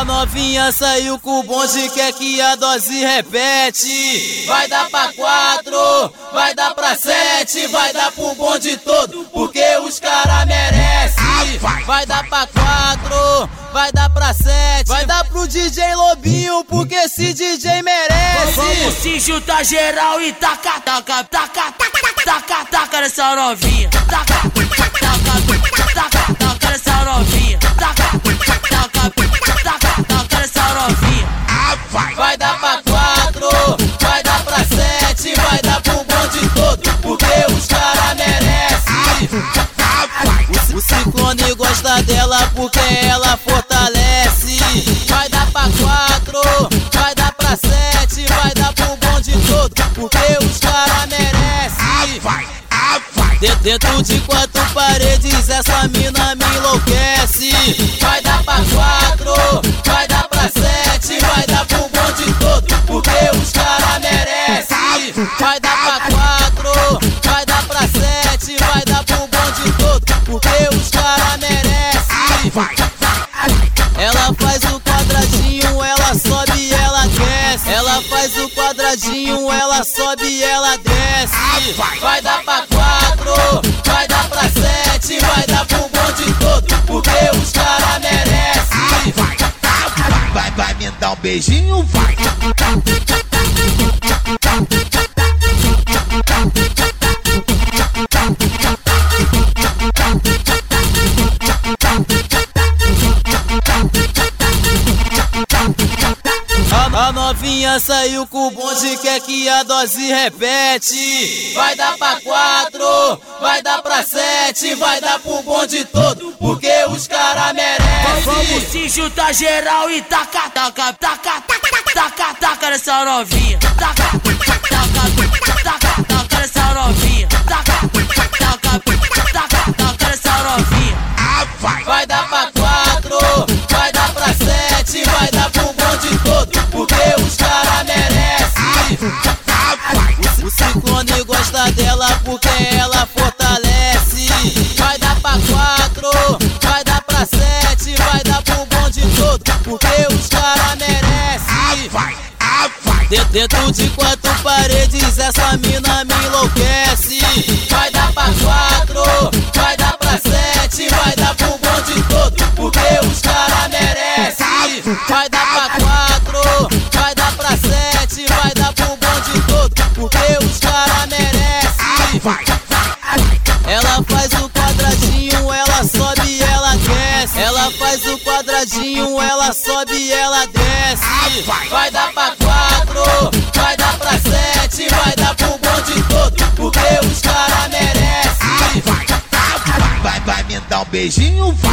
A novinha saiu com o bonde, quer que a dose repete. Vai dar pra 4, vai dar pra 7, vai dar pro bonde todo, porque os cara merecem. Vai dar pra 4, vai dar pra 7, vai dar pro DJ Lobinho, porque esse DJ merece. Vamos se juntar geral e taca, taca, taca, taca, taca, taca nessa novinha. Taca, taca, taca, taca nessa novinha. Taca, taca, taca, taca nessa novinha. Vai dar pra 4, vai dar pra 7, vai dar pro bonde todo, porque os cara merecem. O Ciclone gosta dela porque ela fortalece. Vai dar pra 4, vai dar pra 7, vai dar pro bonde todo, porque os cara merecem. Dentro de 4 paredes essa mina me enlouquece. Vai dar pra 4, vai dar pra 7, vai dar pro bonde todo, porque os cara merecem. Vai dar pra 4, vai dar pra 7, vai dar pro bonde todo, porque os cara merecem. Ela faz o quadradinho, ela sobe e ela desce. Ela faz o quadradinho, ela sobe e ela desce. Vai dar pra 4, vai dar pra 7, vai dar pro bonde todo, porque os cara merecem. Vai me dar um beijinho, vai. A novinha saiu com o bonde, quer que a dose repete. Vai dar pra 4, vai dar pra 7, vai dar pro bonde todo, porque os cara merecem. Vamos se juntar geral e taca, taca, taca, taca, taca, taca nessa novinha. Taca, taca, taca, taca nessa novinha. Taca, taca, taca, taca nessa novinha. Vai dar pra 4, vai dar pra 7, vai dar pro bonde todo, porque os cara merecem. O Ciclone gosta dela porque ela fortalece. Vai dar pra 4, vai dar pra 7, vai dar pro bonde todo, porque os cara merecem. Dentro de 4 paredes essa mina me enlouquece. Vai dar pra 4, vai dar pra 7, vai dar pro bonde todo, porque os cara merecem. Vai dar pra 4, vai dar pra 7, vai dar pro bonde todo, porque os cara merecem. Ela faz o quadradinho, ela sobe e ela desce. Ela faz o quadradinho, ela sobe e ela desce. Vai dar pra 4, vai dar pra 7, vai dar pro bonde todo, porque os cara merecem. Vai me dar um beijinho, vai.